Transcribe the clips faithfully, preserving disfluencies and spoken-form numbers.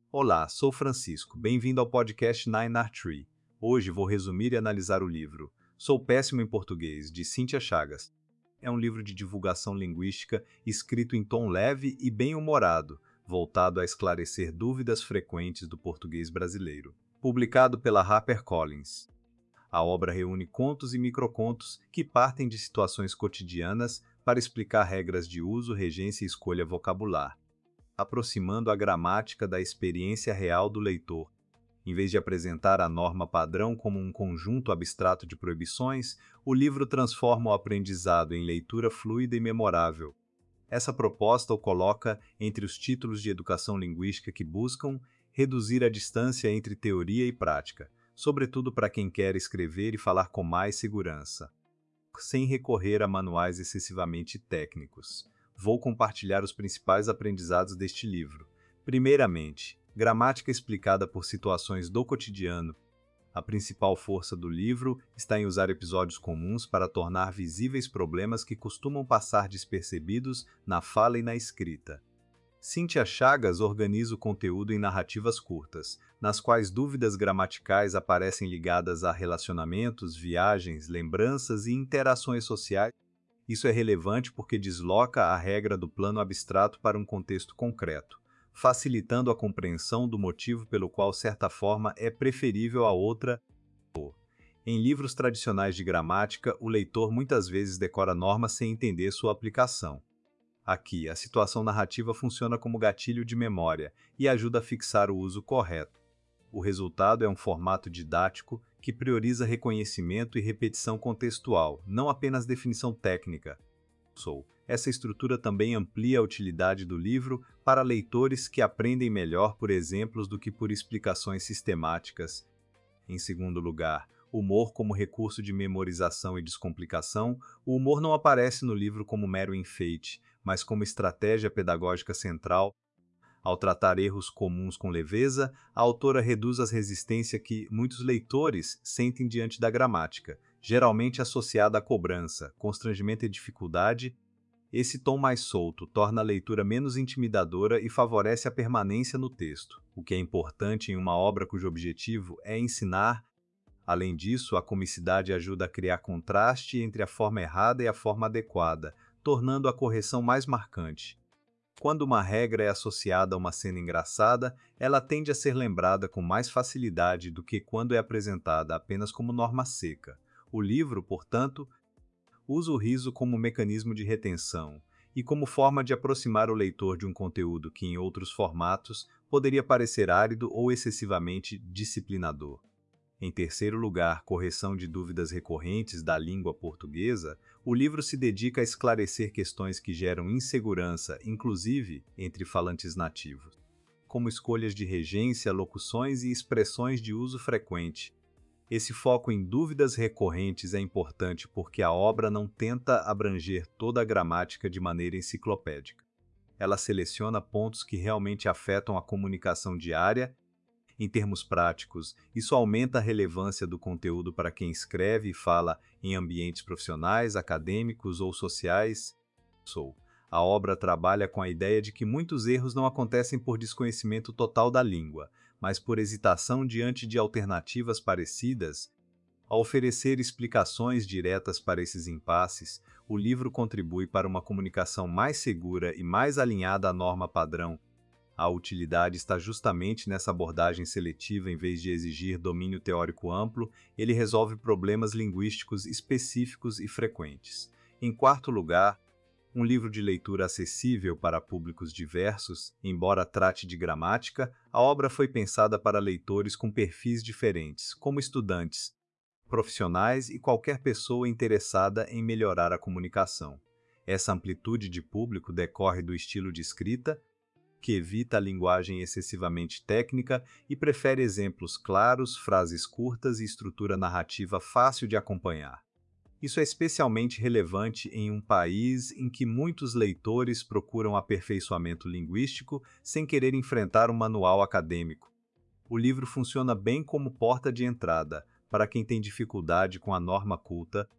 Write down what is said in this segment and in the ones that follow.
Olá, sou Francisco. Bem-vindo ao podcast Nine Art Tree. Hoje vou resumir e analisar o livro Sou Péssimo em Português, de Cíntia Chagas. É um livro de divulgação linguística escrito em tom leve e bem-humorado, voltado a esclarecer dúvidas frequentes do português brasileiro. Publicado pela HarperCollins. A obra reúne contos e microcontos que partem de situações cotidianas para explicar regras de uso, regência e escolha vocabular, aproximando a gramática da experiência real do leitor. Em vez de apresentar a norma padrão como um conjunto abstrato de proibições, o livro transforma o aprendizado em leitura fluida e memorável. Essa proposta o coloca entre os títulos de educação linguística que buscam reduzir a distância entre teoria e prática, sobretudo para quem quer escrever e falar com mais segurança, sem recorrer a manuais excessivamente técnicos. Vou compartilhar os principais aprendizados deste livro. Primeiramente, gramática explicada por situações do cotidiano. A principal força do livro está em usar episódios comuns para tornar visíveis problemas que costumam passar despercebidos na fala e na escrita. Cíntia Chagas organiza o conteúdo em narrativas curtas, nas quais dúvidas gramaticais aparecem ligadas a relacionamentos, viagens, lembranças e interações sociais. Isso é relevante porque desloca a regra do plano abstrato para um contexto concreto, facilitando a compreensão do motivo pelo qual certa forma é preferível a outra. Em livros tradicionais de gramática, o leitor muitas vezes decora normas sem entender sua aplicação. Aqui, a situação narrativa funciona como gatilho de memória e ajuda a fixar o uso correto. O resultado é um formato didático que prioriza reconhecimento e repetição contextual, não apenas definição técnica. Essa estrutura também amplia a utilidade do livro para leitores que aprendem melhor por exemplos do que por explicações sistemáticas. Em segundo lugar, humor como recurso de memorização e descomplicação. O humor não aparece no livro como mero enfeite, mas como estratégia pedagógica central. Ao tratar erros comuns com leveza, a autora reduz as resistências que muitos leitores sentem diante da gramática, geralmente associada à cobrança, constrangimento e dificuldade. Esse tom mais solto torna a leitura menos intimidadora e favorece a permanência no texto, o que é importante em uma obra cujo objetivo é ensinar. Além disso, a comicidade ajuda a criar contraste entre a forma errada e a forma adequada, tornando a correção mais marcante. Quando uma regra é associada a uma cena engraçada, ela tende a ser lembrada com mais facilidade do que quando é apresentada apenas como norma seca. O livro, portanto, usa o riso como mecanismo de retenção e como forma de aproximar o leitor de um conteúdo que, em outros formatos, poderia parecer árido ou excessivamente disciplinador. Em terceiro lugar, correção de dúvidas recorrentes da língua portuguesa, o livro se dedica a esclarecer questões que geram insegurança, inclusive entre falantes nativos, como escolhas de regência, locuções e expressões de uso frequente. Esse foco em dúvidas recorrentes é importante porque a obra não tenta abranger toda a gramática de maneira enciclopédica. Ela seleciona pontos que realmente afetam a comunicação diária. Em termos práticos, isso aumenta a relevância do conteúdo para quem escreve e fala em ambientes profissionais, acadêmicos ou sociais. A obra trabalha com a ideia de que muitos erros não acontecem por desconhecimento total da língua, mas por hesitação diante de alternativas parecidas. Ao oferecer explicações diretas para esses impasses, o livro contribui para uma comunicação mais segura e mais alinhada à norma padrão. A utilidade está justamente nessa abordagem seletiva. Em vez de exigir domínio teórico amplo, ele resolve problemas linguísticos específicos e frequentes. Em quarto lugar, um livro de leitura acessível para públicos diversos. Embora trate de gramática, a obra foi pensada para leitores com perfis diferentes, como estudantes, profissionais e qualquer pessoa interessada em melhorar a comunicação. Essa amplitude de público decorre do estilo de escrita, que evita a linguagem excessivamente técnica e prefere exemplos claros, frases curtas e estrutura narrativa fácil de acompanhar. Isso é especialmente relevante em um país em que muitos leitores procuram aperfeiçoamento linguístico sem querer enfrentar um manual acadêmico. O livro funciona bem como porta de entrada para quem tem dificuldade com a norma culta.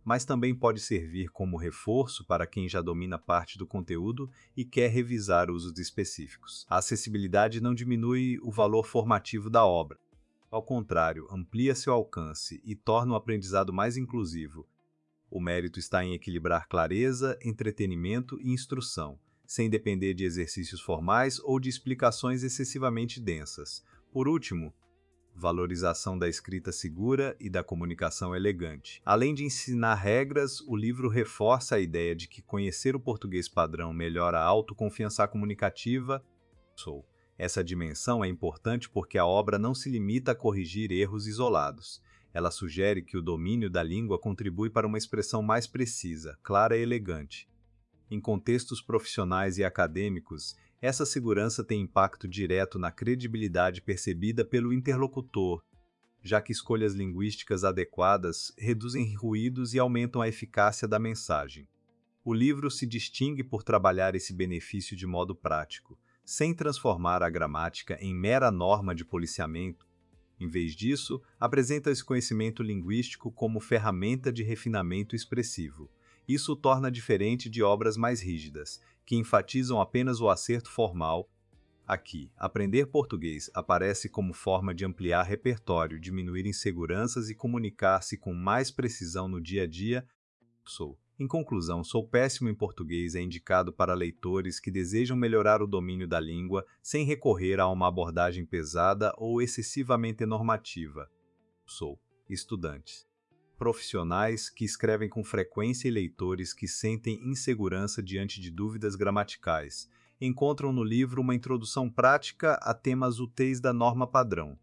mas também pode servir como reforço para quem já domina parte do conteúdo e quer revisar usos específicos. A acessibilidade não diminui o valor formativo da obra. Ao contrário, amplia seu alcance e torna o aprendizado mais inclusivo. O mérito está em equilibrar clareza, entretenimento e instrução, sem depender de exercícios formais ou de explicações excessivamente densas. Por último, valorização da escrita segura e da comunicação elegante. Além de ensinar regras, o livro reforça a ideia de que conhecer o português padrão melhora a autoconfiança comunicativa. Sou. Essa dimensão é importante porque a obra não se limita a corrigir erros isolados. Ela sugere que o domínio da língua contribui para uma expressão mais precisa, clara e elegante. Em contextos profissionais e acadêmicos, essa segurança tem impacto direto na credibilidade percebida pelo interlocutor, já que escolhas linguísticas adequadas reduzem ruídos e aumentam a eficácia da mensagem. O livro se distingue por trabalhar esse benefício de modo prático, sem transformar a gramática em mera norma de policiamento. Em vez disso, apresenta esse conhecimento linguístico como ferramenta de refinamento expressivo. Isso o torna diferente de obras mais rígidas, que enfatizam apenas o acerto formal. Aqui, aprender português aparece como forma de ampliar repertório, diminuir inseguranças e comunicar-se com mais precisão no dia a dia. Sou. Em conclusão, Sou Péssimo em Português é indicado para leitores que desejam melhorar o domínio da língua sem recorrer a uma abordagem pesada ou excessivamente normativa. Sou. Estudantes. Profissionais que escrevem com frequência e leitores que sentem insegurança diante de dúvidas gramaticais, encontram no livro uma introdução prática a temas úteis da norma padrão.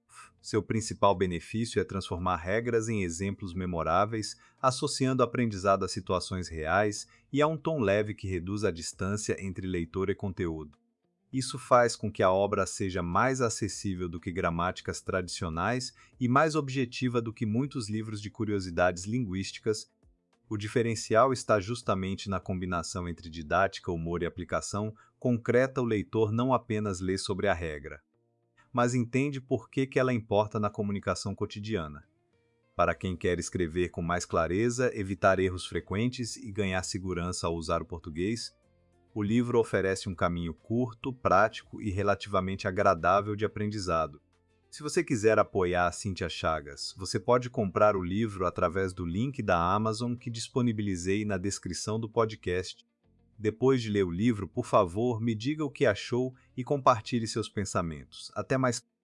Seu principal benefício é transformar regras em exemplos memoráveis, associando o aprendizado a situações reais e a um tom leve que reduz a distância entre leitor e conteúdo. Isso faz com que a obra seja mais acessível do que gramáticas tradicionais e mais objetiva do que muitos livros de curiosidades linguísticas. O diferencial está justamente na combinação entre didática, humor e aplicação concreta. O leitor não apenas lê sobre a regra, mas entende por que que ela importa na comunicação cotidiana. Para quem quer escrever com mais clareza, evitar erros frequentes e ganhar segurança ao usar o português, o livro oferece um caminho curto, prático e relativamente agradável de aprendizado. Se você quiser apoiar a Cíntia Chagas, você pode comprar o livro através do link da Amazon que disponibilizei na descrição do podcast. Depois de ler o livro, por favor, me diga o que achou e compartilhe seus pensamentos. Até mais.